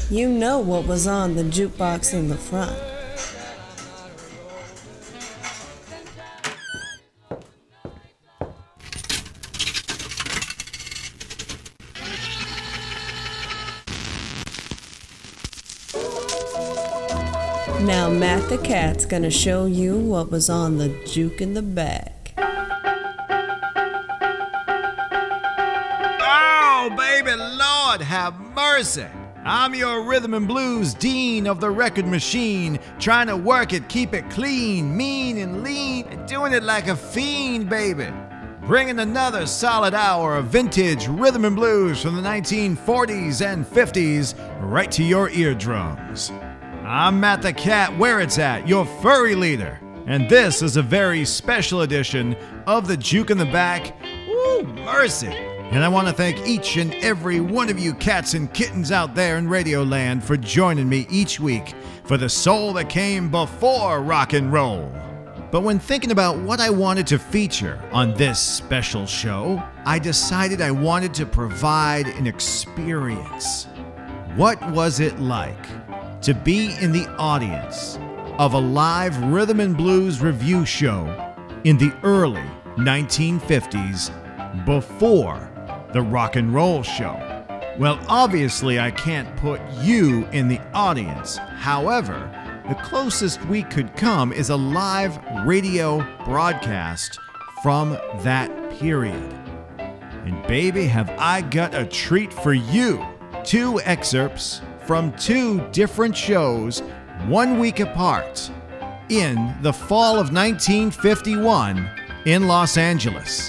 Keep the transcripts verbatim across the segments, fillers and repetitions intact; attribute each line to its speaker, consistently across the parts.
Speaker 1: You know what was on the jukebox in the front. Now Matt the Cat's gonna show you what was on the juke in the back.
Speaker 2: Oh, baby, Lord have mercy. I'm your rhythm and blues dean of the record machine, trying to work it, keep it clean, mean and lean, and doing it like a fiend, baby. Bringing another solid hour of vintage rhythm and blues from the nineteen forties and fifties right to your eardrums. I'm Matt the Cat, where it's at, your furry leader, and this is a very special edition of the Juke in the Back. Woo, mercy! And I want to thank each and every one of you cats and kittens out there in Radioland for joining me each week for the soul that came before rock and roll. But when thinking about what I wanted to feature on this special show, I decided I wanted to provide an experience. What was it like to be in the audience of a live rhythm and blues review show in the early nineteen fifties before the rock and roll show? Well, obviously I can't put you in the audience. However, the closest we could come is a live radio broadcast from that period. And baby, have I got a treat for you. Two excerpts from two different shows one week apart in the fall of nineteen fifty-one in Los Angeles,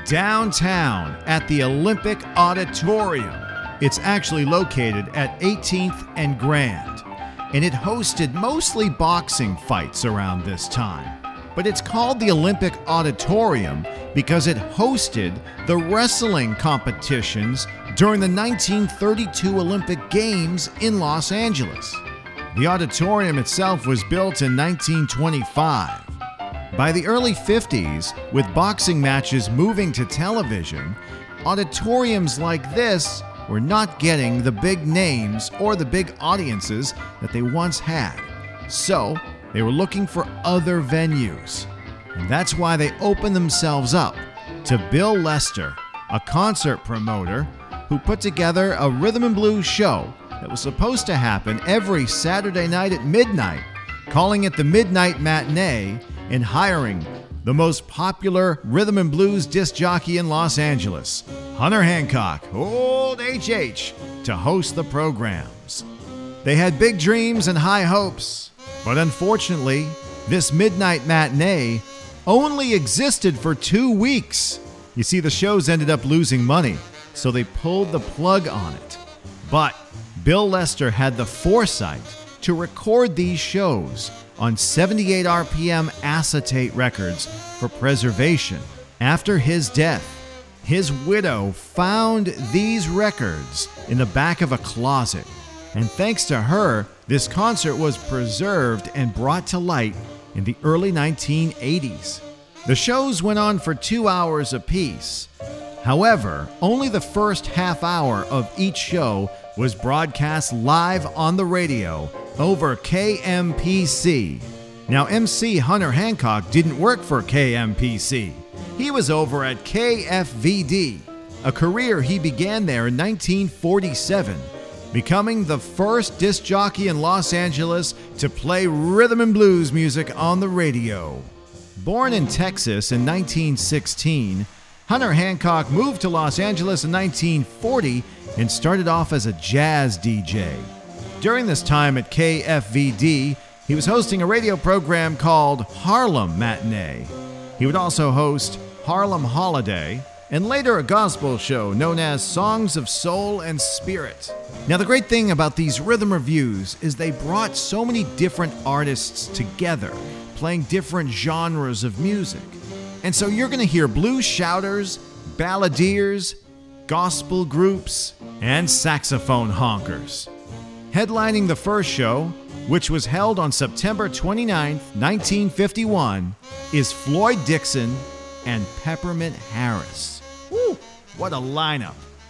Speaker 2: downtown at the Olympic Auditorium. It's actually located at eighteenth and Grand, and it hosted mostly boxing fights around this time. But it's called the Olympic Auditorium because it hosted the wrestling competitions during the nineteen thirty-two Olympic Games in Los Angeles. The auditorium itself was built in nineteen twenty-five. By the early fifties, with boxing matches moving to television, auditoriums like this were not getting the big names or the big audiences that they once had. So, they were looking for other venues. And that's why they opened themselves up to Bill Lester, a concert promoter who put together a rhythm and blues show that was supposed to happen every Saturday night at midnight, calling it the Midnight Matinee and hiring the most popular rhythm and blues disc jockey in Los Angeles, Hunter Hancock, old H H, to host the programs. They had big dreams and high hopes, but unfortunately, this Midnight Matinee only existed for two weeks. You see, the shows ended up losing money, so they pulled the plug on it. But Bill Lester had the foresight to record these shows on seventy-eight R P M acetate records for preservation. After his death, his widow found these records in the back of a closet, and thanks to her, this concert was preserved and brought to light in the early nineteen eighties. The shows went on for two hours apiece. However, only the first half hour of each show was broadcast live on the radio over K M P C. Now, M C Hunter Hancock didn't work for K M P C. He was over at K F V D, a career he began there in nineteen forty-seven, becoming the first disc jockey in Los Angeles to play rhythm and blues music on the radio. Born in Texas in nineteen sixteen, Hunter Hancock moved to Los Angeles in nineteen forty and started off as a jazz D J. During this time at K F V D, he was hosting a radio program called Harlem Matinee. He would also host Harlem Holiday, and later a gospel show known as Songs of Soul and Spirit. Now, the great thing about these rhythm reviews is they brought so many different artists together, playing different genres of music. And so you're going to hear blues shouters, balladeers, gospel groups, and saxophone honkers. Headlining the first show, which was held on September twenty-ninth, nineteen fifty-one, is Floyd Dixon and Peppermint Harris. Woo, what a lineup.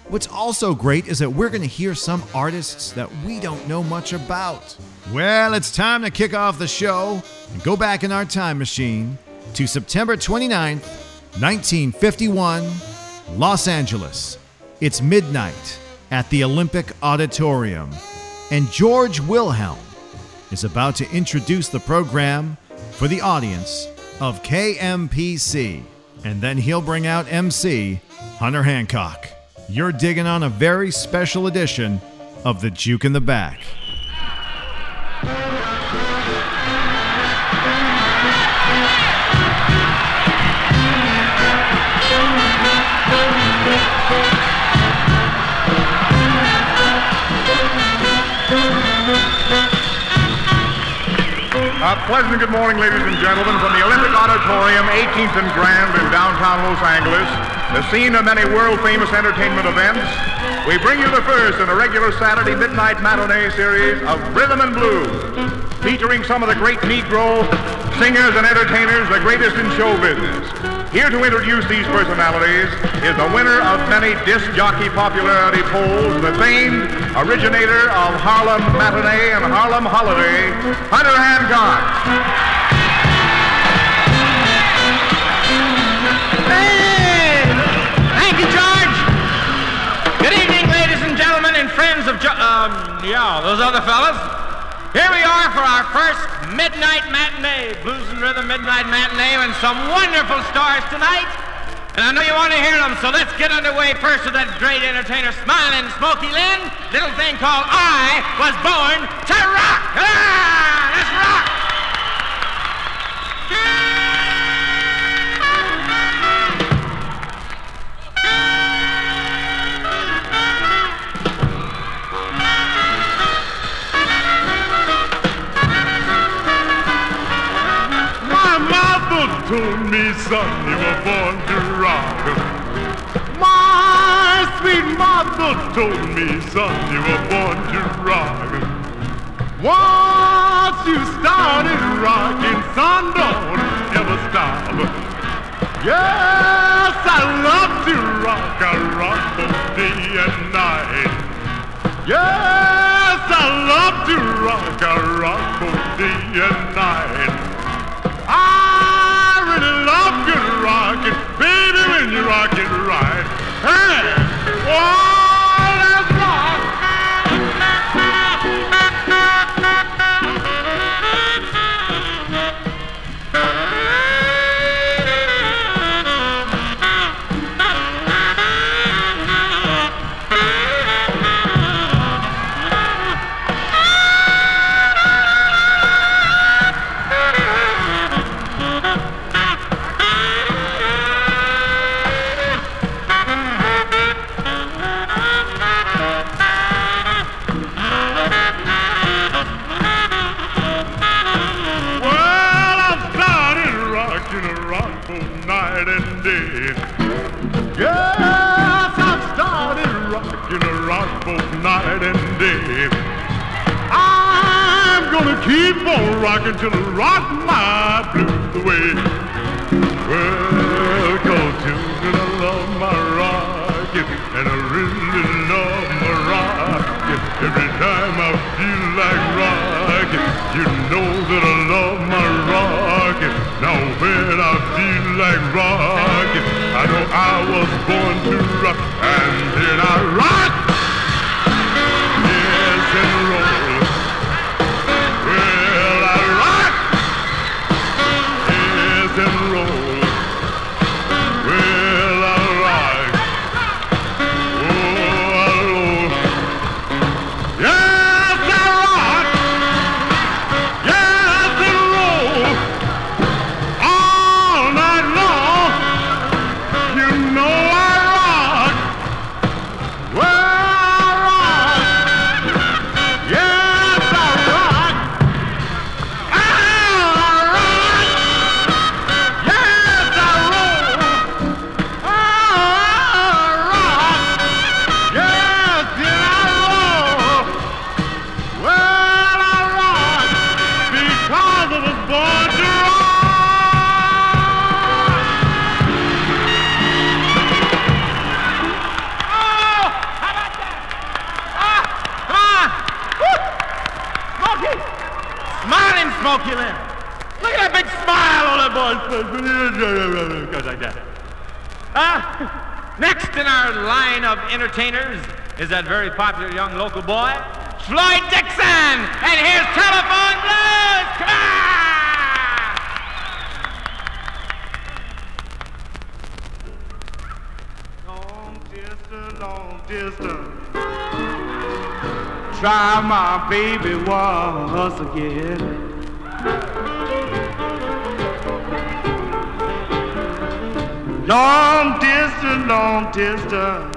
Speaker 2: What's also great is that we're going to hear some artists that we don't know much about. Well, it's time to kick off the show and go back in our time machine to September twenty-ninth, nineteen fifty-one, Los Angeles. It's midnight at the Olympic Auditorium, and George Wilhelm is about to introduce the program for the audience of K M P C, and then he'll bring out M C Hunter Hancock. You're digging on a very special edition of the Juke in the Back.
Speaker 3: A pleasant good morning, ladies and gentlemen, from the Olympic Auditorium, eighteenth and Grand in downtown Los Angeles, the scene of many world-famous entertainment events. We bring you the first in a regular Saturday midnight matinee series of Rhythm and Blues, featuring some of the great Negro singers and entertainers, the greatest in show business. Here to introduce these personalities is the winner of many disc jockey popularity polls, the famed originator of Harlem Matinee and Harlem Holiday, Hunter Hancock.
Speaker 4: Hey! Thank you, George. Good evening, ladies and gentlemen and friends of jo- um, yeah, those other fellas. Here we are for our first midnight matinee, Blues and Rhythm midnight matinee, and some wonderful stars tonight. And I know you want to hear them, so let's get underway first with that great entertainer, Smiling Smokey Lynn, little thing called I Was Born to Rock. Ah, let's rock.
Speaker 3: Told me, son, you were born to rock. My sweet mother told me, son, you were born to rock. Once you started rocking, son, don't ever stop. Yes, I love to rock. I rock both day and night. Yes, I love to rock. I rock both day and night. I really love good rockin', baby, when you rock it right. Hey, oh, let's rock. Keep on rocking till I rock my blues away. Well, cause children, I love my rockin', and I really love my rockin'. Every time I feel like rockin', you know that I love my rockin'. Now when I feel like rockin', I know I was born to rock, and then I rock. Yes, and roll. And roll. Well, I rock.
Speaker 4: Goes like that. Ah, next in our line of entertainers is that very popular young local boy, Floyd Dixon, and here's Telephone Blues. Come on!
Speaker 5: Long distance, long distance. Try my baby once again. Long distance, long distance.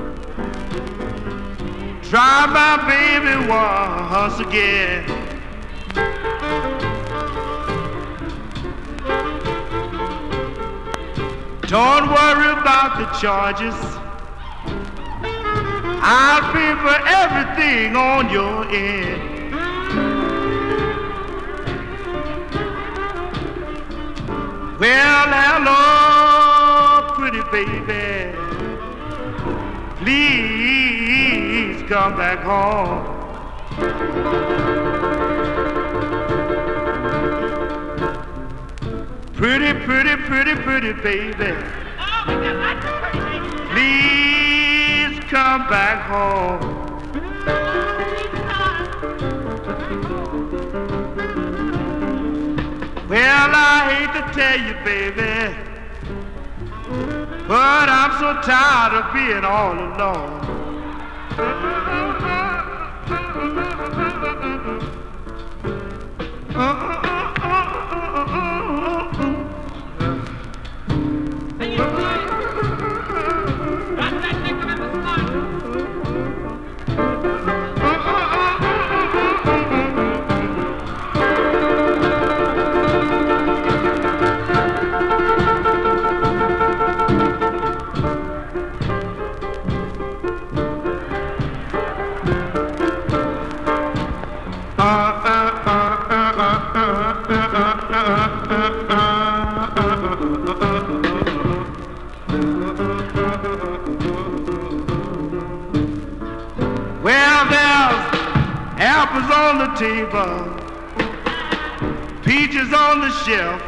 Speaker 5: Try my baby once again. Don't worry about the charges. I'll pay for everything on your end. Well, hello, pretty baby. Please come back home. Pretty, pretty, pretty, pretty baby. Please come back home. Well, I hate to tell you, baby, but I'm so tired of being all alone. On the table, peaches on the shelf.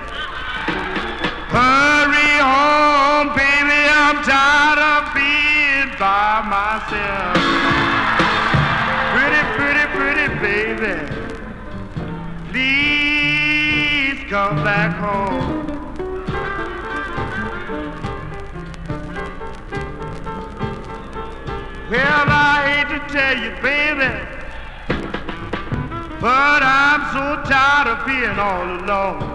Speaker 5: Hurry home, baby, I'm tired of being by myself. Pretty, pretty, pretty baby, please come back home. Well, I hate to tell you, baby, but I'm so tired of being all alone.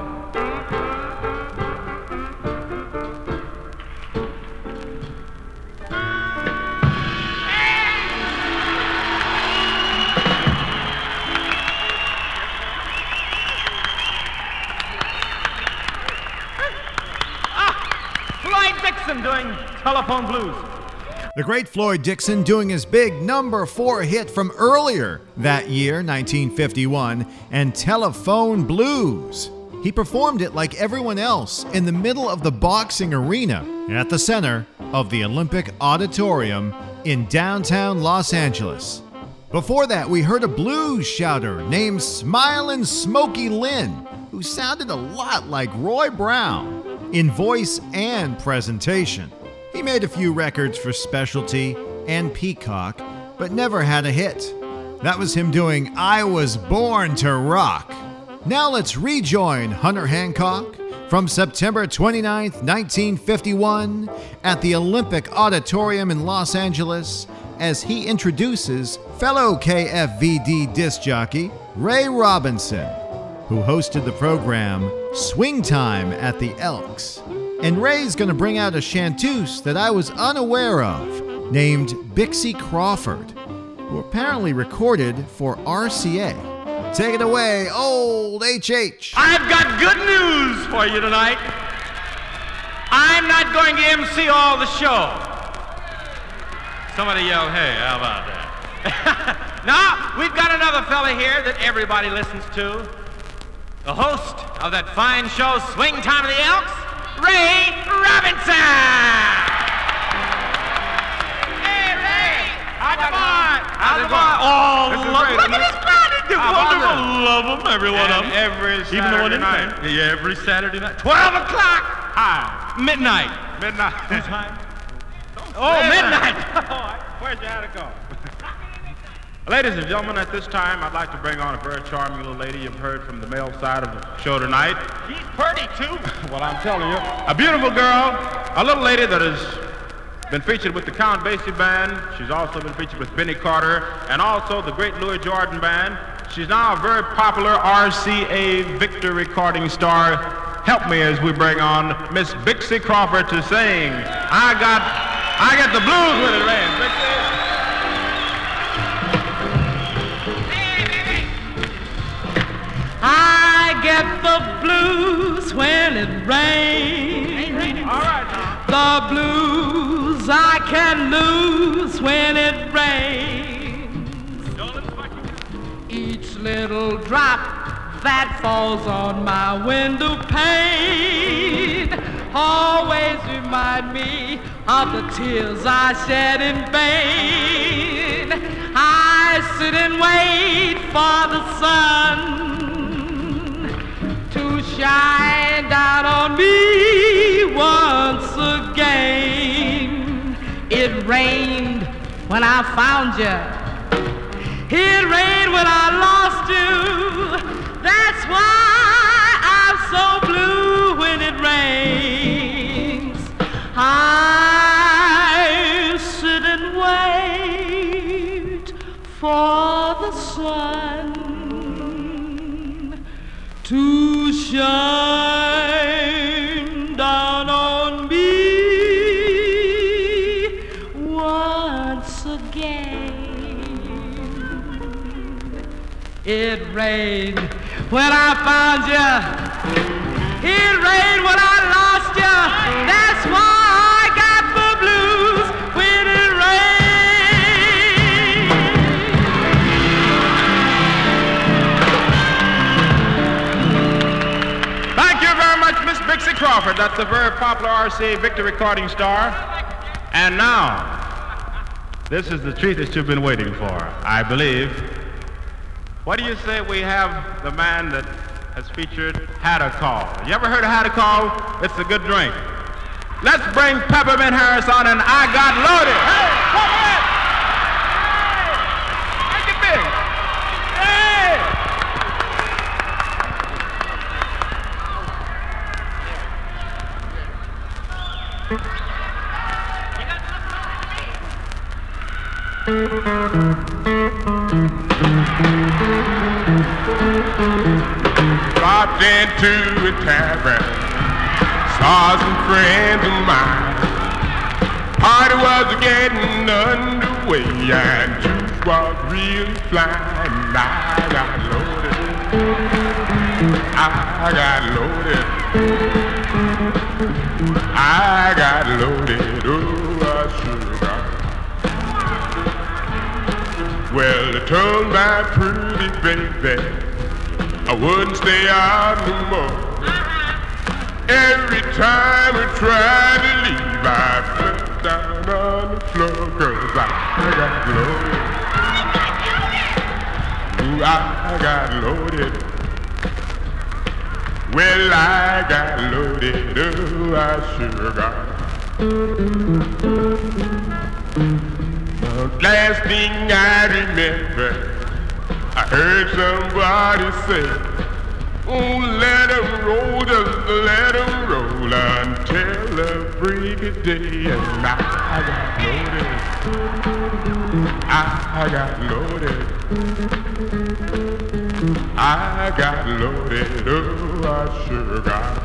Speaker 4: Ah, Floyd Dixon doing Telephone Blues.
Speaker 2: The great Floyd Dixon doing his big number four hit from earlier that year, nineteen fifty-one, and Telephone Blues. He performed it like everyone else in the middle of the boxing arena at the center of the Olympic Auditorium in downtown Los Angeles. Before that, we heard a blues shouter named Smilin' Smokey Lynn, who sounded a lot like Roy Brown in voice and presentation. He made a few records for Specialty and Peacock, but never had a hit. That was him doing I Was Born to Rock. Now let's rejoin Hunter Hancock from September twenty-ninth, nineteen fifty-one at the Olympic Auditorium in Los Angeles as he introduces fellow K F V D disc jockey Ray Robinson, who hosted the program Swing Time at the Elks. And Ray's going to bring out a chanteuse that I was unaware of, named Bixie Crawford, who apparently recorded for R C A. Take it away, old H H.
Speaker 4: I've got good news for you tonight. I'm not going to M C all the show. Somebody yelled, hey, how about that? Now, we've got another fella here that everybody listens to. The host of that fine show, Swing Time of the Elks, Ray Robinson! Hey, Ray! How's it going? How's it going? Oh,
Speaker 3: This is
Speaker 4: look,
Speaker 3: Ray,
Speaker 4: look
Speaker 3: isn't
Speaker 4: at
Speaker 3: it?
Speaker 4: this crowd. They're doing wonderful. Love them, every one of them.
Speaker 3: Every Saturday
Speaker 4: Even the one in
Speaker 3: night.
Speaker 4: there. Yeah, every Saturday night. twelve o'clock.
Speaker 3: Hi.
Speaker 4: Midnight.
Speaker 3: Midnight.
Speaker 4: Whose time?
Speaker 3: Oh,
Speaker 4: midnight.
Speaker 3: Where'd you have to go? Ladies and gentlemen, at this time, I'd like to bring on a very charming little lady you've heard from the male side of the show tonight.
Speaker 4: He's pretty, too.
Speaker 3: Well, I'm telling you, a beautiful girl, a little lady that has been featured with the Count Basie Band. She's also been featured with Benny Carter and also the great Louis Jordan Band. She's now a very popular R C A Victor recording star. Help me as we bring on Miss Bixie Crawford to sing I Got, I Got the Blues When It Rains. Bixie.
Speaker 6: I get the blues when it rains.
Speaker 3: All right now.
Speaker 6: The blues I can lose when it rains. Each little drop that falls on my window pane always remind me of the tears I shed in vain. I sit and wait for the sun to shine down on me once again. It rained when I found you. It rained when I lost you. That's why I'm so blue when it rains. I sit and wait for the sun to shine down on me once again. It rained when I found you. It rained when I lost you. That's why I got the blues when it rains.
Speaker 3: Thank you very much, Miss Bixie Crawford. That's a very popular R C A Victor recording star. And now, this is the treat that you've been waiting for, I believe. What do you say we have the man that has featured Hadacol? You ever heard of Hadacol? It's a good drink. Let's bring Peppermint Harris on and I Got Loaded. Hey, Peppermint! Hey! Make it big. Hey!
Speaker 5: Dropped into a tavern, saw some friends of mine. Party was getting underway and juice was really flying. I got loaded, I got loaded, I got loaded, oh I sure got. Well, I told my pretty baby I wouldn't stay out no more. Every time I tried to leave, I fell down on the floor, 'cause I, I got loaded. Ooh, I got loaded. Well, I got loaded. Oh, I sure got. Uh, last thing I remember, I heard somebody say, oh, let 'em roll, just let 'em roll until the break of day. And I, I got loaded, I, I got loaded, I got loaded, oh, I sure got.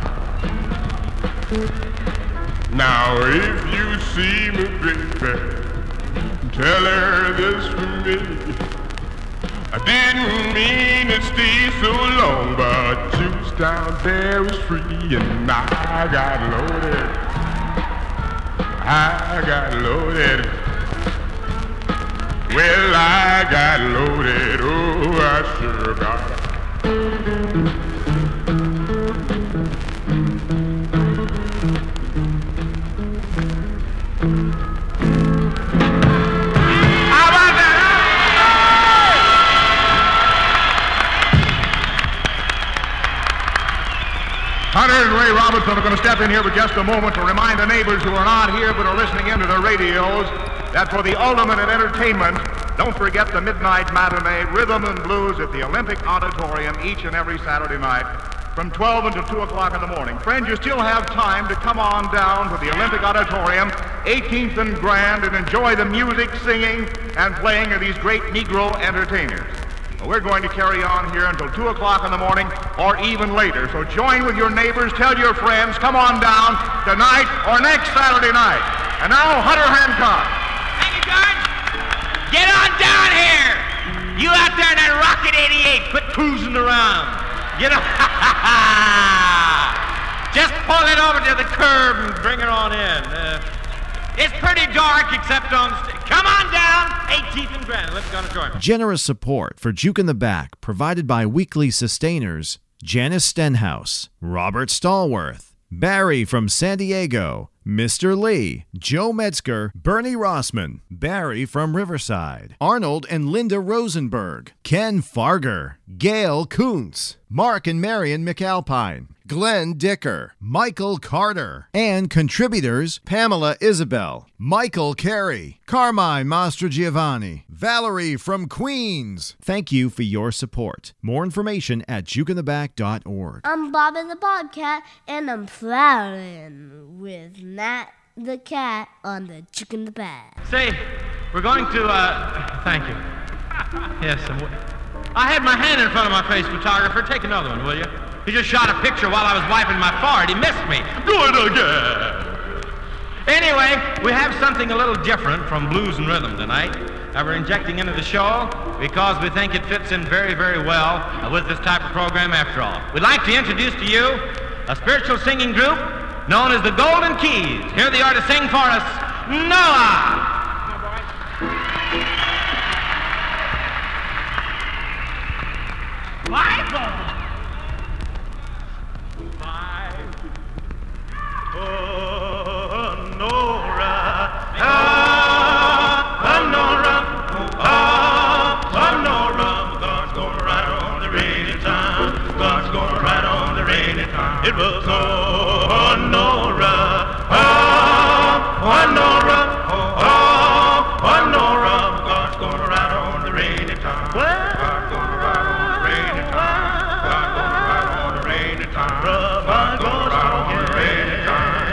Speaker 5: Now if you see me, baby, tell her this for me. I didn't mean to stay so long, but juice down there was free, and I got loaded. I got loaded. Well, I got loaded. Oh, I sure got.
Speaker 3: Carter and Ray Robinson are going to step in here for just a moment to remind the neighbors who are not here but are listening into their radios that for the ultimate in entertainment, don't forget the midnight matinee Rhythm and Blues at the Olympic Auditorium each and every Saturday night from twelve until two o'clock in the morning. Friends, you still have time to come on down to the Olympic Auditorium, eighteenth and Grand, and enjoy the music, singing, and playing of these great Negro entertainers. Well, we're going to carry on here until two o'clock in the morning or even later. So join with your neighbors, tell your friends, come on down tonight or next Saturday night. And now, Hunter Hancock.
Speaker 4: Thank you, George. Get on down here. You out there in that Rocket eighty-eight, quit cruising around. Get on. Just pull it over to the curb and bring it on in. Uh, it's pretty dark except on the st- Come on down, eighteenth and Grand. Let's go to George.
Speaker 2: Generous support for Juke in the Back provided by weekly sustainers Janice Stenhouse, Robert Stallworth, Barry from San Diego, Mister Lee, Joe Metzger, Bernie Rossman, Barry from Riverside, Arnold and Linda Rosenberg, Ken Farger, Gail Kuntz, Mark and Marion McAlpine, Glenn Dicker, Michael Carter, and contributors Pamela Isabel, Michael Carey, Carmine Mastrogiovanni, Valerie from Queens. Thank you for your support. More information at juke in the back dot org.
Speaker 7: I'm Bobby the Bobcat, and I'm plowing with Nat the Cat on the Juke in the Back.
Speaker 4: Say, we're going to, uh, thank you. Yes, I'm, I had my hand in front of my face, photographer. Take another one, will you? He just shot a picture while I was wiping my forehead. He missed me. Do it again. Anyway, we have something a little different from Blues and Rhythm tonight that we're injecting into the show because we think it fits in very, very well with this type of program after all. We'd like to introduce to you a spiritual singing group known as the Golden Keys. Here they are to sing for us, Noah. Bible. Oh, Nora, ah, Nora, ah, Nora, God's gonna ride on the rainy time. God's gonna ride on the rainy time. It was oh, Nora, ah, Nora, ah, Nora, God's gonna ride on the rainy time. Well, God's gonna ride on the rainy time. God's gonna ride on the rainy time. God's gonna ride on the rainy time.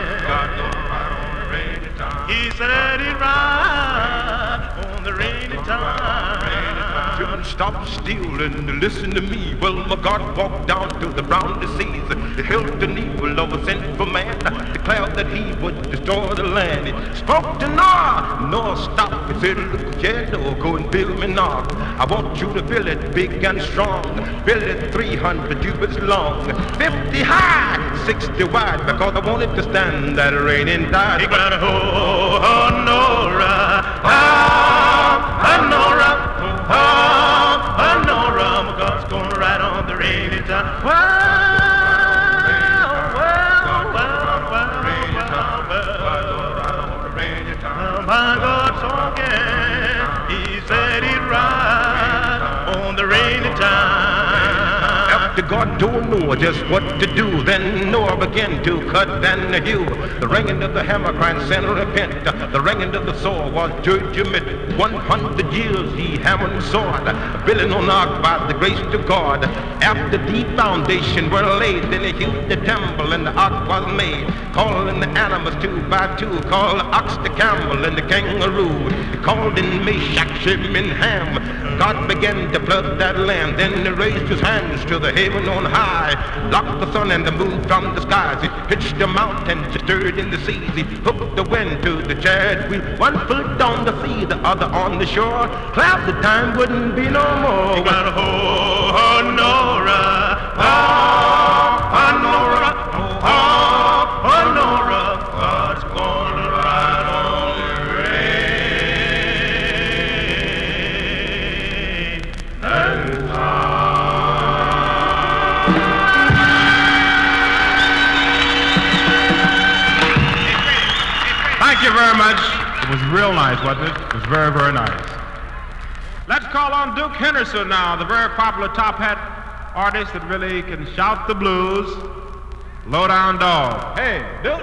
Speaker 4: He said he'd ride on the rainy time. Couldn't stop still and listen to me. Well, my God walked down to the brown seas. He held an evil of a sinful man, declared that he would destroy the land. He spoke to Noah. Noah stopped. He said, look, yeah, Noah, go and build me an ark. I want you to build it big and strong. Build it three hundred cubits long, fifty high, sixty wide, because I want it to stand that raining tide. He got a oh, oh, Nora, oh, oh, Nora, oh, oh, Nora, God's gonna ride on the rainy time. Well, well, well, well, well, well, my God's talking. He said he'd ride on the rainy time. After God told Noah just what to do, then Noah began to cut and hew. The ringing of the hammer cried, "Sin, repent." The ringing of the saw was judgment. One hundred years he hammered and sawed, building on ark by the grace of God. After the foundation were laid, then he hewed the temple and the ark was made. Calling the animals two by two, called the ox the camel and the kangaroo. He called in Meshach, Shem, and Ham. God began to flood that land. Then he raised his hands to the heaven on high, blocked the sun and the moon from the skies. He pitched the mountains, he stirred in the seas. He hooked the wind to the chariot wheel. One foot on the sea, the other on the shore. Cloud the time wouldn't be no more. He got a ho, ho, Nora, ho, ho, Nora, ho, ho, Nora. God's gonna ride on the rain and
Speaker 3: Thank you very much. It was real nice, wasn't it? It was very, very nice. Let's call on Duke Henderson now, the very popular top hat artist that really can shout the blues. Low down dog. Hey, Bill.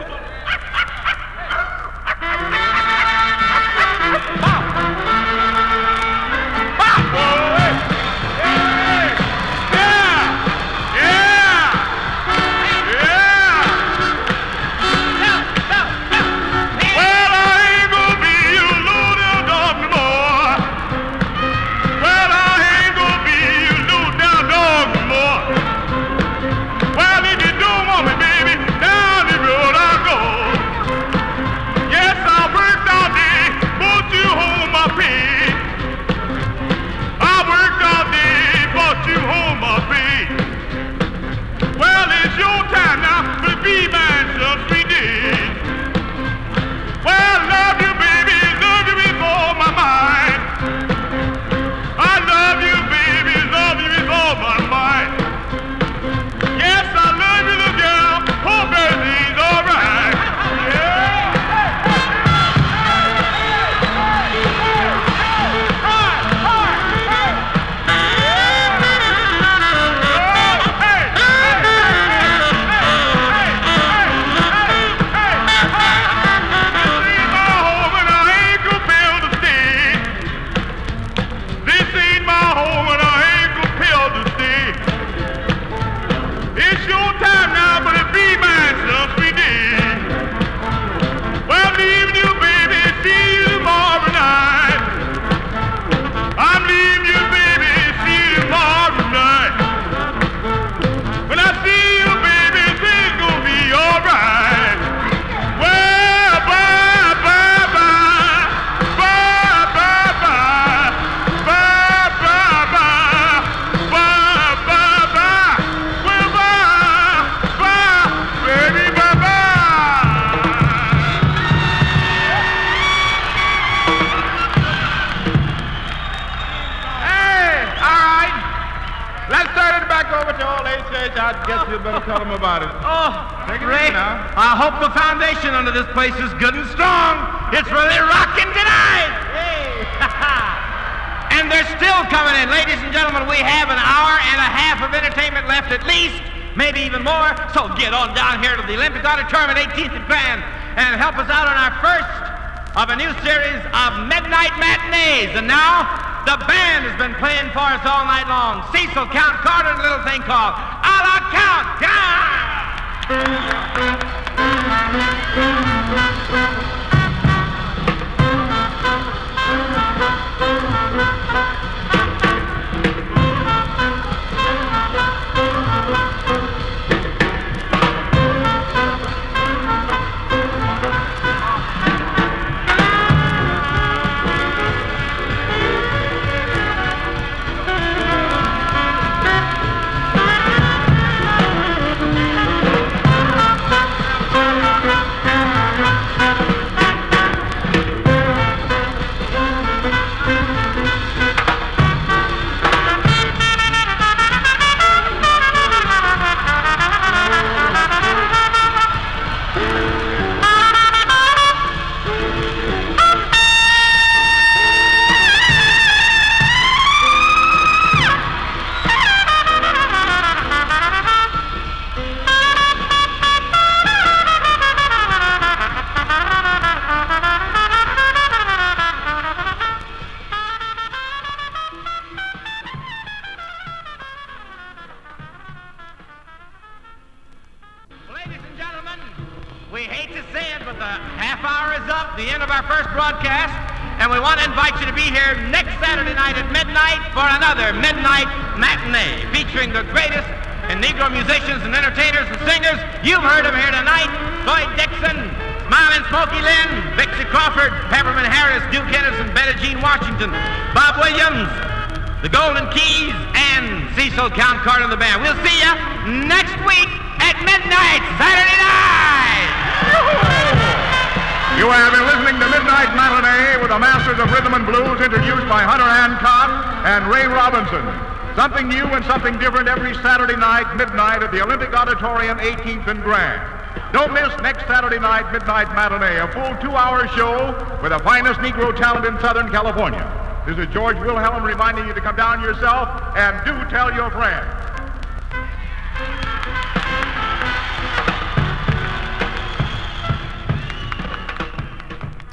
Speaker 4: I guess you better tell them about it. Oh, Ray, I hope the foundation under this place is good and strong. It's really rocking tonight. Hey. And they're still coming in. Ladies and gentlemen, we have an hour and a half of entertainment left at least, maybe even more. So get on down here to the Olympic Auditorium at eighteenth and Grand and help us out on our first of a new series of midnight matinees. And now, the band has been playing for us all night long. Cecil Count Carter and a little thing called A La Count Count Carter and the band. We'll see you next week at midnight, Saturday night.
Speaker 3: You have been listening to Midnight Matinee with the Masters of Rhythm and Blues, introduced by Hunter Hancock and Ray Robinson. Something new and something different every Saturday night, midnight at the Olympic Auditorium, eighteenth and Grand. Don't miss next Saturday night, Midnight Matinee, a full two-hour show with the finest Negro talent in Southern California. This is George Wilhelm reminding you to come down yourself and do tell your friends.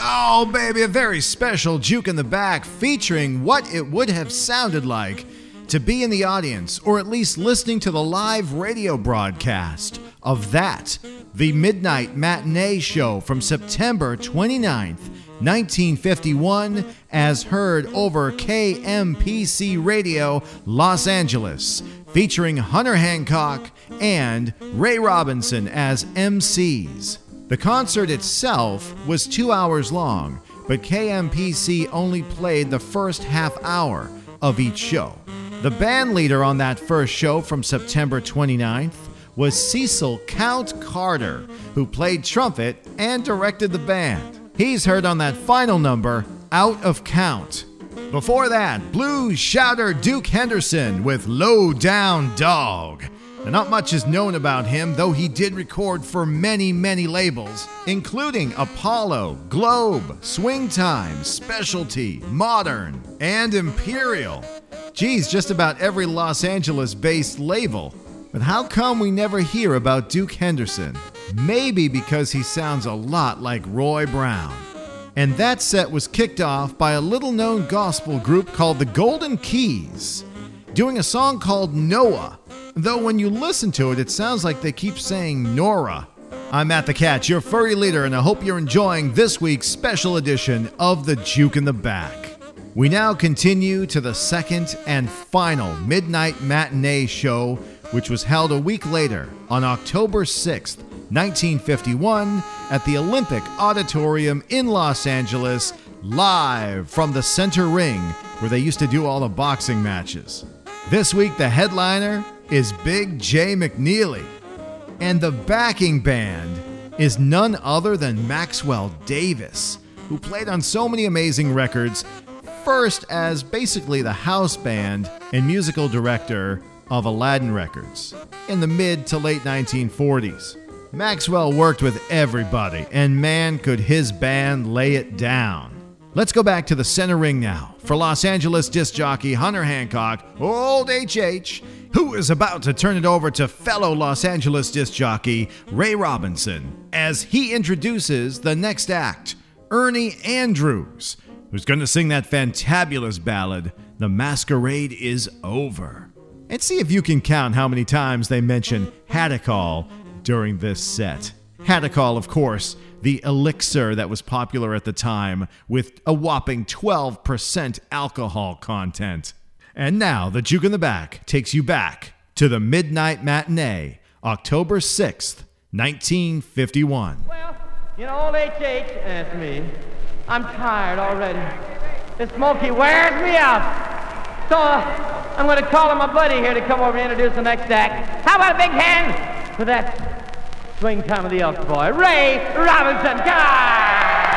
Speaker 2: Oh, baby, a very special Juke in the Back featuring what it would have sounded like to be in the audience, or at least listening to the live radio broadcast of that, the Midnight Matinee Show from September twenty-ninth, nineteen fifty-one, as heard over K M P C Radio Los Angeles, featuring Hunter Hancock and Ray Robinson as M Cs. The concert itself was two hours long, but K M P C only played the first half hour of each show. The band leader on that first show from September twenty-ninth was Cecil Count Carter, who played trumpet and directed the band. He's heard on that final number, Out of Count. Before that, blues shouter Duke Henderson with Low Down Dog. And not much is known about him, though he did record for many, many labels, including Apollo, Globe, Swing Time, Specialty, Modern, and Imperial. Geez, just about every Los Angeles-based label. But how come we never hear about Duke Henderson? Maybe because he sounds a lot like Roy Brown. And that set was kicked off by a little-known gospel group called the Golden Keys, doing a song called Noah, though when you listen to it, it sounds like they keep saying Nora. I'm Matt the Cat, your furry leader, and I hope you're enjoying this week's special edition of the Juke in the Back. We now continue to the second and final Midnight Matinee Show, which was held a week later on October sixth, nineteen fifty-one, at the Olympic Auditorium in Los Angeles, live from the center ring where they used to do all the boxing matches. This week, the headliner is Big J McNeely, and the backing band is none other than Maxwell Davis, who played on so many amazing records, first as basically the house band and musical director of Aladdin Records in the mid to late nineteen forties. Maxwell worked with everybody, and man, could his band lay it down. Let's go back to the center ring now for Los Angeles disc jockey Hunter Hancock, Old H H, who is about to turn it over to fellow Los Angeles disc jockey Ray Robinson as he introduces the next act, Ernie Andrews, who's going to sing that fantabulous ballad, The Masquerade is Over. And see if you can count how many times they mention Hadacol during this set. Hadacol, of course, the elixir that was popular at the time with a whopping twelve percent alcohol content. And now, the Juke in the Back takes you back to the Midnight Matinee, October sixth, nineteen fifty-one.
Speaker 6: Well, you know, Old H H, that's me. I'm tired already. This smoky wears me out. So, uh, I'm going to call on my buddy here to come over and introduce the next act. How about a big hand for that swing time of the Elks boy, Ray Robinson. Come on!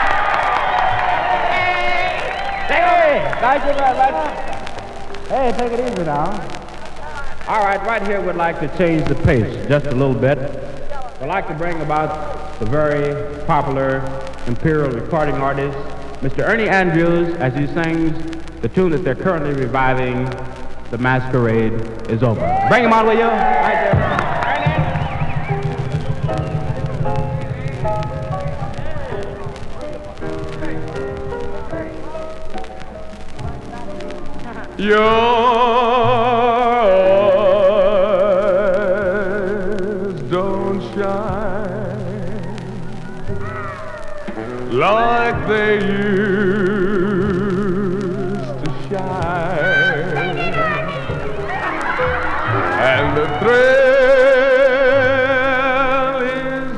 Speaker 6: Hey! Hey! Thank you very much. Hey, take it easy now. All right, right here we'd like to change the pace just a little bit. We'd like to bring about the very popular Imperial recording artist, Mister Ernie Andrews, as he sings the tune that they're currently reviving, The Masquerade is Over. Bring him on, will you? Right there.
Speaker 5: Your eyes don't shine like they used to shine, and the thrill is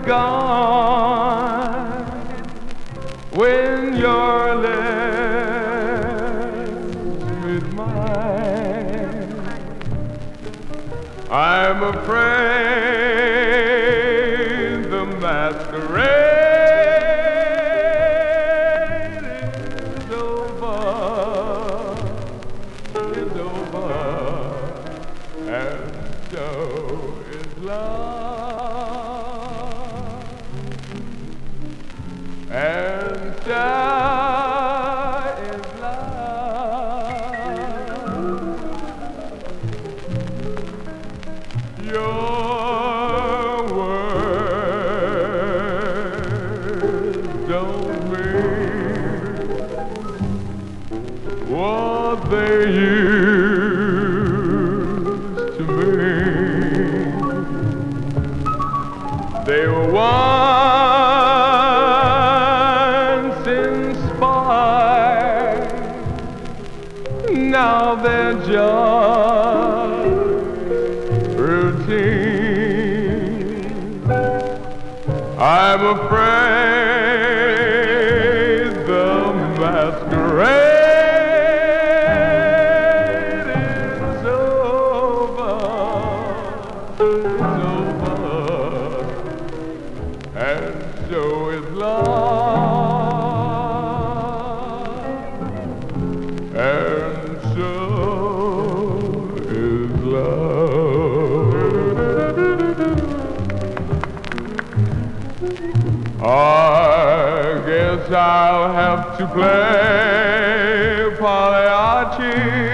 Speaker 5: gone when you're left with mine. I'm afraid the masquerade is over, is over, and so is love, and so is love. Your they used to mean. They were once inspired, now they're just routine. I'm afraid the masquerade is over, is over, and so is love, and so is love. I guess I'll have to play Pagliacci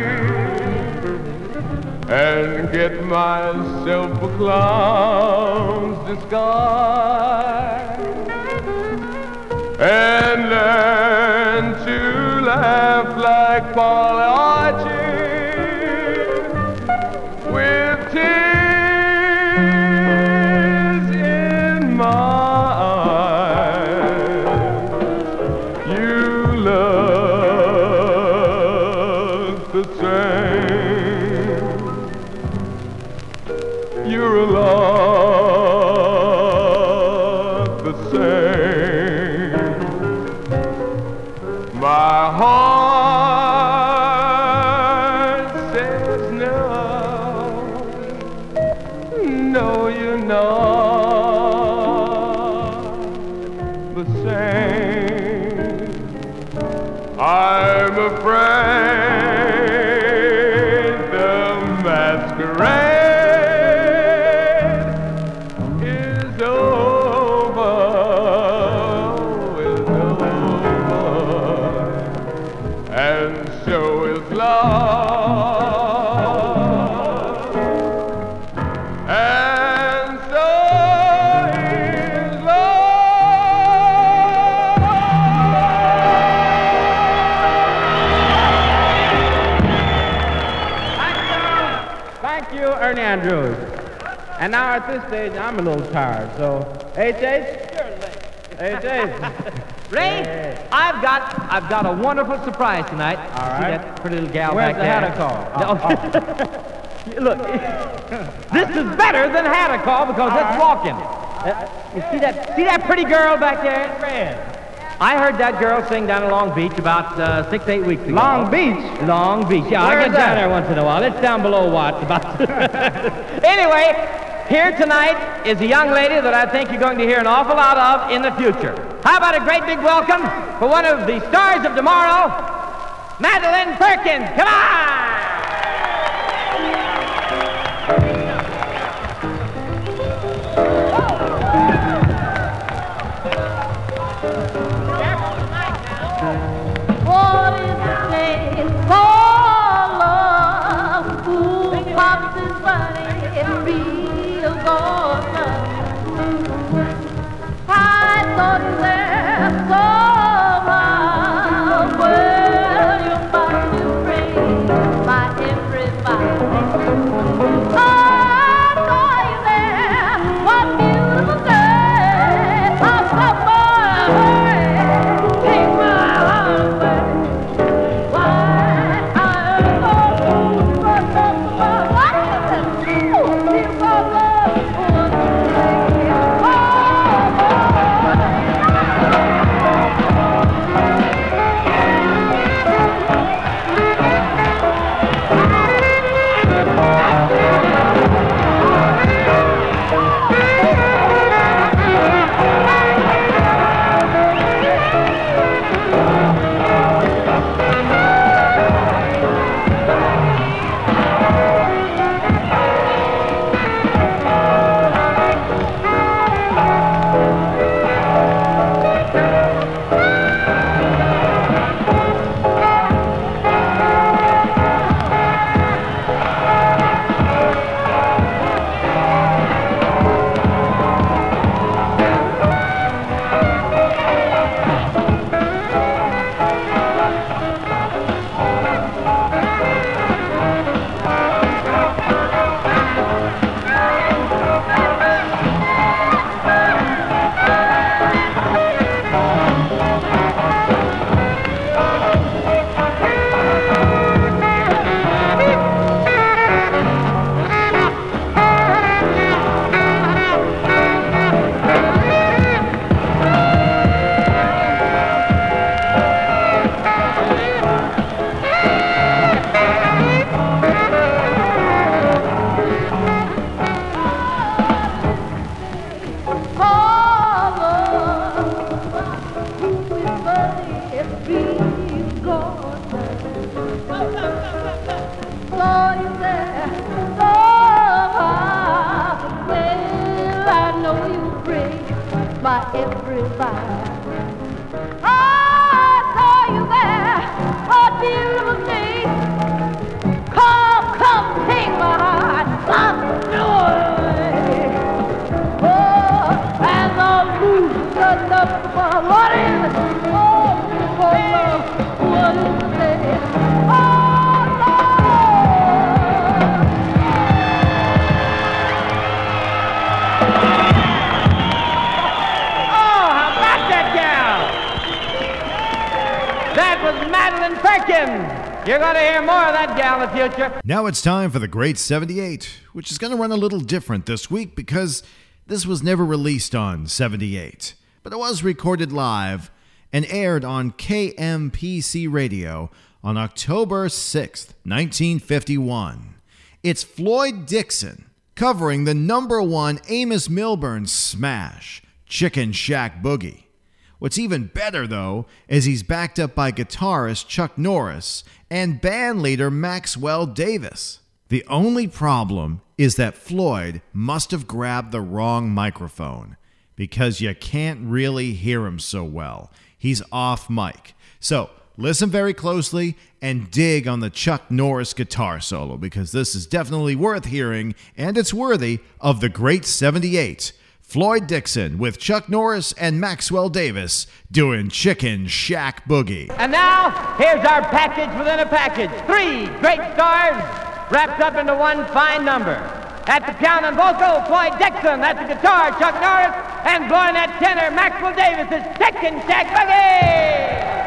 Speaker 5: and get myself a clown's disguise and learn to laugh like Pagliacci with tears in my eyes. You look the same. You're a lot the same. My heart says no, no, you're not the same. I'm afraid the masquerade is over, is over, and so is love, and so is love.
Speaker 4: Thank you, Ernie Andrews. And now at this stage, I'm a little tired, so H H? H H.
Speaker 6: Ray, I've got I've got a wonderful surprise tonight.
Speaker 4: All
Speaker 6: See
Speaker 4: right.
Speaker 6: that pretty little gal
Speaker 4: Where's
Speaker 6: back
Speaker 4: the
Speaker 6: there?
Speaker 4: Hatter call?
Speaker 6: No. Look, this is better than Hatter call because it's walking. Uh, you see that see that pretty girl back there?
Speaker 4: Fred.
Speaker 6: I heard that girl sing down in Long Beach about uh, six, eight weeks ago.
Speaker 4: Long Beach?
Speaker 6: Long Beach. Yeah,
Speaker 4: Where
Speaker 6: I
Speaker 4: is
Speaker 6: get down
Speaker 4: that?
Speaker 6: there once in a while. It's down below Watts. About. Anyway, here tonight is a young lady that I think you're going to hear an awful lot of in the future. How about a great big welcome for one of the stars of tomorrow, Madeline Perkins. Come on!
Speaker 7: What is the name for love? Who pops his money and real gone? I thought you left somehow. Well, you must be free by everybody. I saw you there, what beautiful day. I'll stop my way, take my heart away. Why by everybody. I saw you there, oh dear little thing. Come, come, take my heart, I'm doing. Oh, and the blues are up, what is it? Oh, for love, what is it? Oh, Lord.
Speaker 4: Oh, how about that gal? That was Madeline Perkins. You're going to hear more of that gal in the future.
Speaker 2: Now it's time for the Great seventy-eight, which is going to run a little different this week because this was never released on seventy-eight, but it was recorded live and aired on K M P C Radio on October sixth, nineteen fifty-one. It's Floyd Dixon covering the number one Amos Milburn smash, Chicken Shack Boogie. What's even better, though, is he's backed up by guitarist Chuck Norris and bandleader Maxwell Davis. The only problem is that Floyd must have grabbed the wrong microphone because you can't really hear him so well. He's off mic. So listen very closely and dig on the Chuck Norris guitar solo because this is definitely worth hearing and it's worthy of the Great seventy-eight. Floyd Dixon with Chuck Norris and Maxwell Davis doing Chicken Shack Boogie.
Speaker 4: And now, here's our package within a package. Three great stars wrapped up into one fine number. At the piano and vocal, Floyd Dixon. At the guitar, Chuck Norris. And blowing that tenor, Maxwell Davis is Chicken Shack Boogie!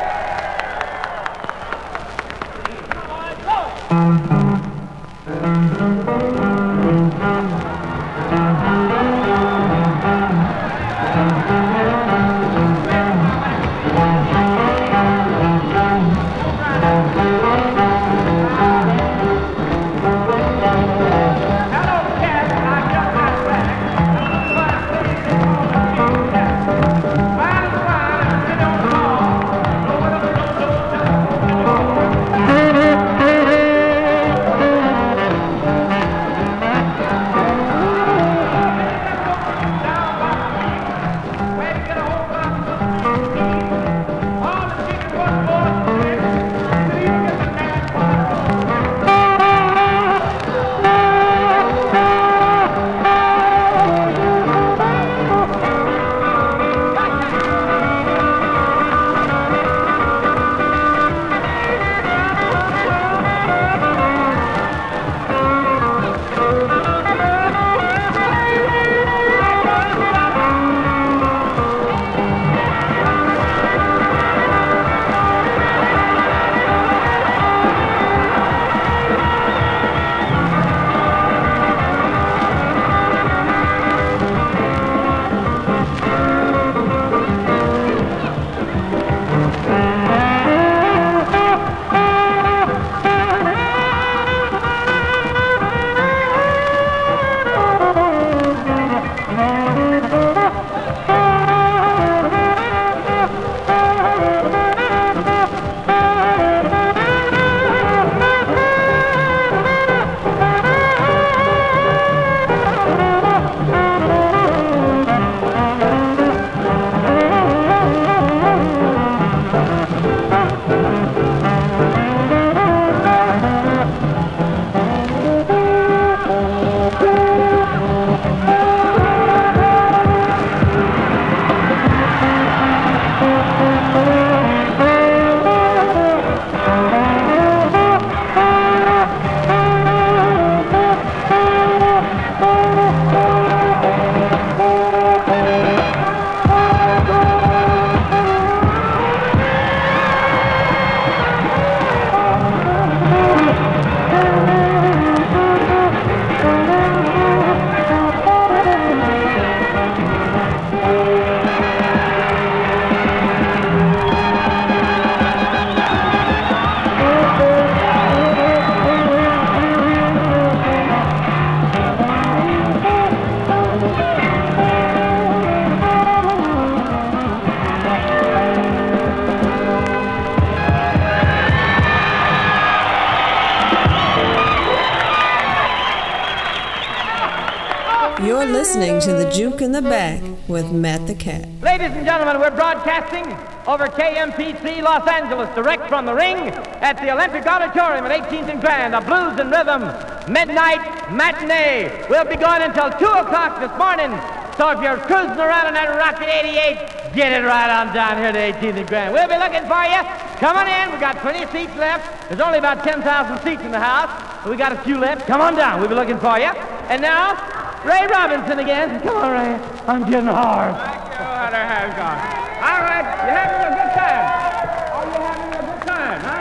Speaker 1: listening to The Juke in the Back with Matt the Cat.
Speaker 4: Ladies and gentlemen, we're broadcasting over K M P C Los Angeles, direct from the ring at the Olympic Auditorium at eighteenth and Grand, a blues and rhythm midnight matinee. We'll be going until two o'clock this morning, so if you're cruising around in that Rocket eighty-eight, get it right on down here to eighteenth and Grand. We'll be looking for you. Come on in. We've got twenty seats left. There's only about ten thousand seats in the house. We got a few left. Come on down. We'll be looking for you. And now, Ray Robinson again. Come on, Ray. I'm getting hard. Thank you. What a have gone. All right. You're having a good time. Oh, you're having a good time, huh?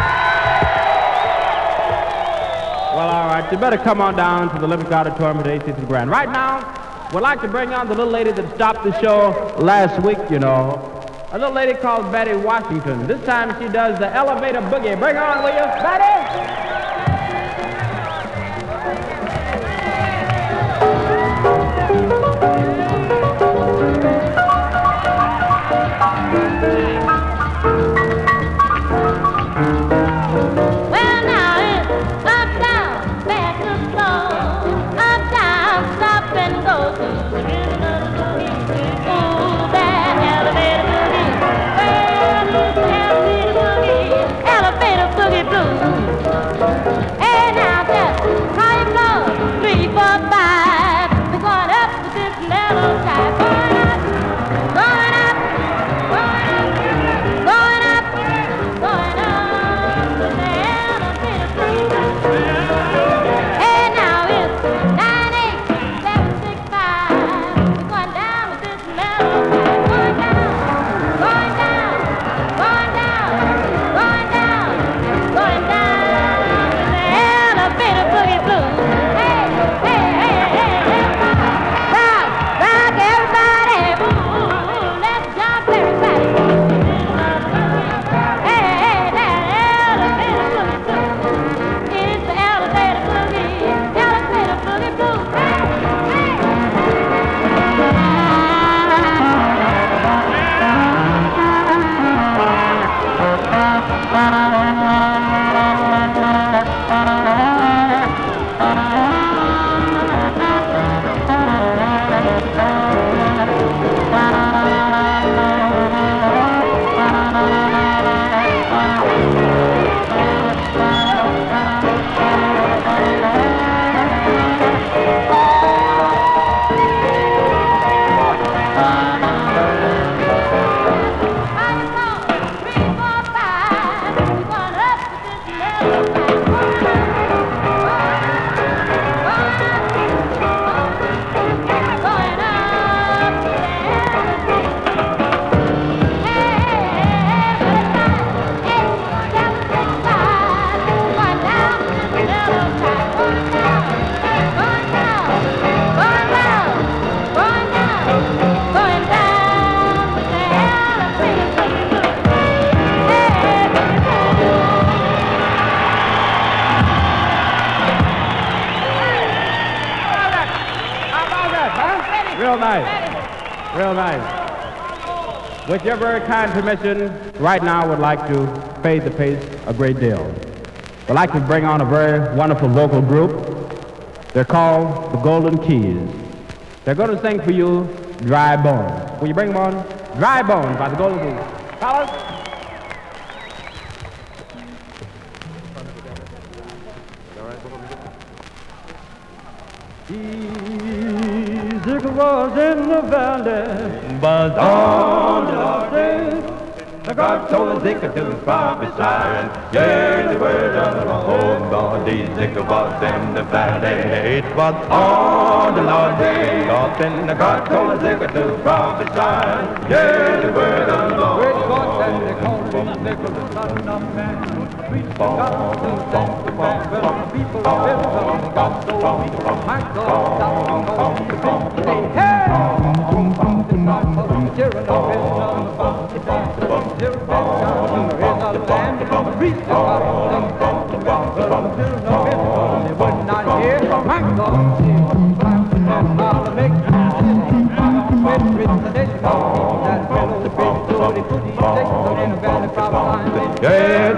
Speaker 4: Well, all right. You better come on down to the Olympic Auditorium at eighteenth and Grand. Right now, we'd like to bring on the little lady that stopped the show last week, you know. A little lady called Betty Washington. This time she does the elevator boogie. Bring her on, will you, Betty?
Speaker 7: Well, now it's up, down, back to slow, up, down, stop and go to the rhythm of the boogie. Ooh, that elevator boogie, well, elevator boogie, elevator boogie blues. And now just call your flow, three, four, five. We're going up with this mellow type. Going up, going up, going up, going up, going up with the elevator blues. And now it's nine, eight, seven, six, five. We're going down with this mellow type. Going down, going down, going down, going down, going down with the elevator boogie blues. Hey, hey, hey, hey, hey, rock, rock, everybody. Ooh, ooh, ooh, let's jump, everybody. Hey, hey, that elevator boogie blues. It's the elevator boogie, elevator boogie blues. Hey,
Speaker 4: Real nice. Real nice. With your very kind permission, right now I would like to fade the pace a great deal. I'd like to bring on a very wonderful vocal group. They're called the Golden Keys. They're going to sing for you Dry Bones. Will you bring them on? Dry Bones by the Golden Keys. Fellas?
Speaker 8: Music was in the valley, but on the Lord day, God told Ezekiel to prophesy, hear the word of the Lord. God, Ezekiel was in the valley, it was on the Lord day. God, then God told Ezekiel to prophesy, hear the word of the Lord. Great God, and they called Ezekiel the son of man. Preach the gospel, send the gospel, people of Israel, God so weak, my God, down on the people, say, hey! Children of Israel, children of Israel, preach the gospel, send the gospel, children of Israel, they would not hear, my God, and all the make with the nation, that fellow the big, so they put these six in a valley, prophesy,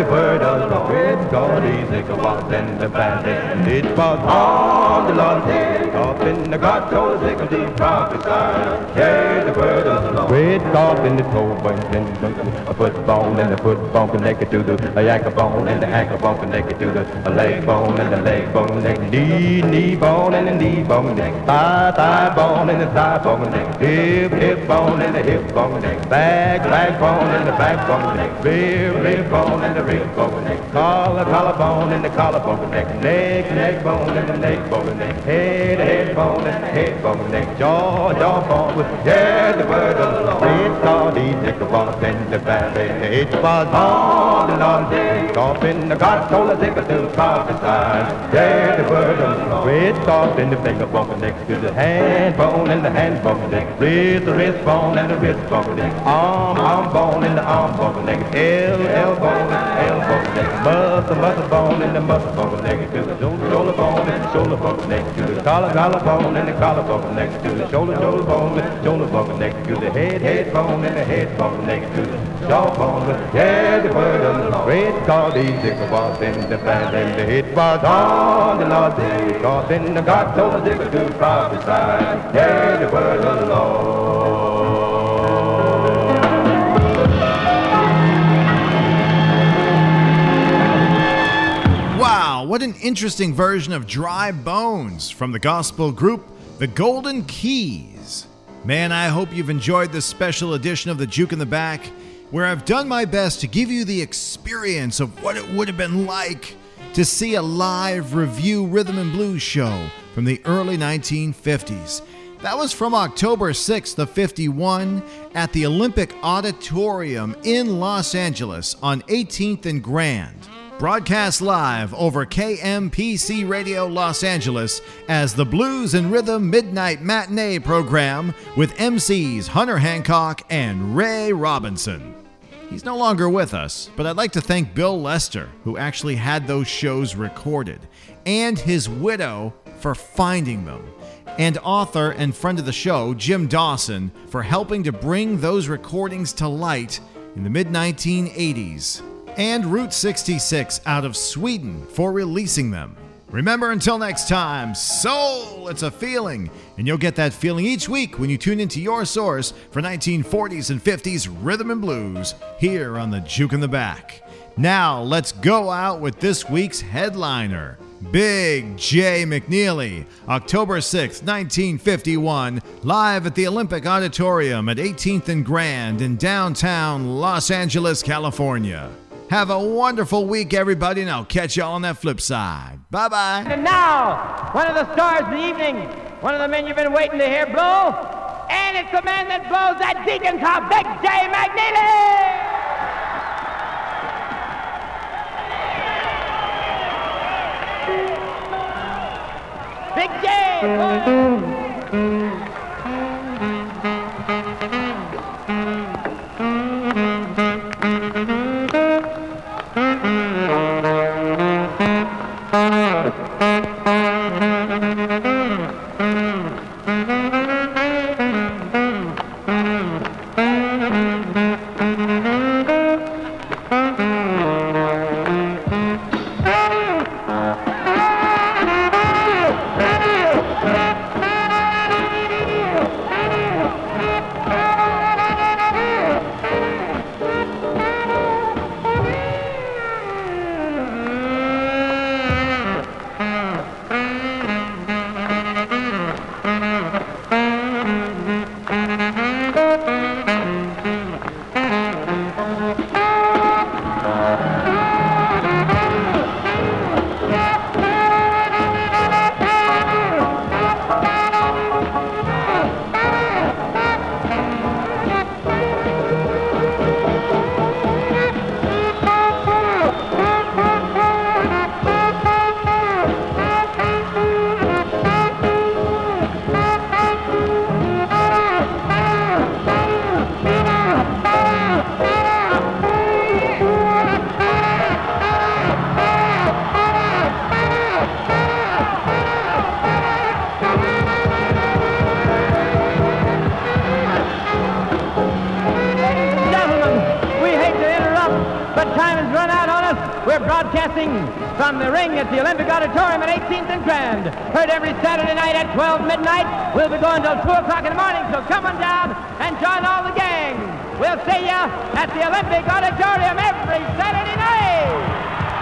Speaker 8: the word of the Lord. Great God, Ezekiel was in the band. It was on the Lord's day. Up in the God told Ezekiel to prophesy. Hear the word of the Lord. Great God in the toe bone, a foot bone and the foot bone connected to the ankle bone and the ankle bone connected to the leg bone and the leg bone connected knee, knee bone and the knee bone connected thigh, thigh bone and the thigh bone connected hip, hip bone and the hip bone connected back, back bone and the back bone connected rib, rib bone and the rib bone connected collar, collar bone and the collar bone connected neck, neck bone and the neck bone connected head, head bone and the head bone connected jaw, jaw bone with yeah, the word of the Lord. It's called Ezekiel was in the valley. It was on the Lord's day. Off in the God told Ezekiel to prophesy. Hear the word of the Lord. It's off in the finger bone next to the hand bone and the hand bone next. Wrist, the wrist bone and the wrist bone next. Arm, arm bone and the arm bone next. L, L bone and the L bone next. Muscle, muscle bone and the muscle bone next to the shoulder, shoulder bone and the shoulder bone next to the collar, collar bone and the collar bone next to the shoulder, shoulder bone and the shoulder bone next to the head, head bone and the head bone next to the jawbone. Yeah, the word of the Lord. Great God, Ezekiel was in the band and it was on the Lord's day. God in the God told Ezekiel to prophesy. Yeah, the word of the Lord.
Speaker 2: Wow, what an interesting version of Dry Bones from the gospel group The Golden Keys. Man, I hope you've enjoyed this special edition of the Juke in the Back, where I've done my best to give you the experience of what it would have been like to see a live review rhythm and blues show from the early nineteen fifties. That was from October sixth of fifty-one at the Olympic Auditorium in Los Angeles on eighteenth and Grand. Broadcast live over K M P C Radio Los Angeles as the Blues and Rhythm Midnight Matinee program with M Cs Hunter Hancock and Ray Robinson. He's no longer with us, but I'd like to thank Bill Lester, who actually had those shows recorded, and his widow for finding them, and author and friend of the show, Jim Dawson, for helping to bring those recordings to light in the mid nineteen eighties. And Route sixty-six out of Sweden for releasing them. Remember, until next time, soul, it's a feeling, and you'll get that feeling each week when you tune into your source for nineteen forties and fifties rhythm and blues here on the Juke in the Back. Now, let's go out with this week's headliner, Big J McNeely, October sixth, nineteen fifty-one, live at the Olympic Auditorium at eighteenth and Grand in downtown Los Angeles, California. Have a wonderful week, everybody, and I'll catch y'all on that flip side. Bye-bye.
Speaker 6: And now, one of the stars of the evening, one of the men you've been waiting to hear blow, and it's the man that blows that deacon top, Big J McNeely! Big J! We're broadcasting from the ring at the Olympic Auditorium at eighteenth and Grand. Heard every Saturday night at twelve midnight. We'll be going till two o'clock in the morning, so come on down and join all the gang. We'll see you at the Olympic Auditorium every Saturday night.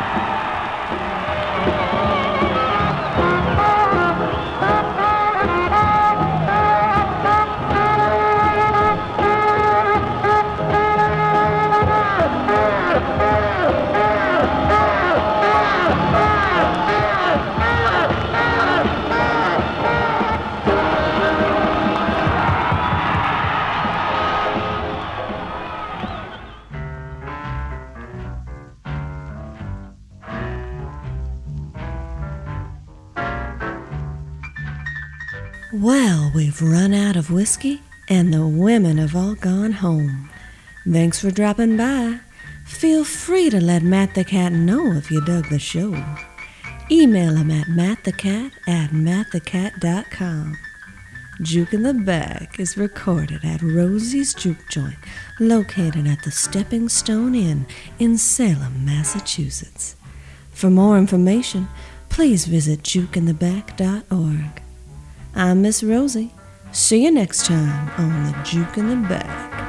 Speaker 1: Well, we've run out of whiskey, and the women have all gone home. Thanks for dropping by. Feel free to let Matt the Cat know if you dug the show. Email him at mattthecat at mattthecat dot com. Juke in the Back is recorded at Rosie's Juke Joint, located at the Stepping Stone Inn in Salem, Massachusetts. For more information, please visit juke in the back dot org. I'm Miss Rosie. See you next time on the Juke in the Back.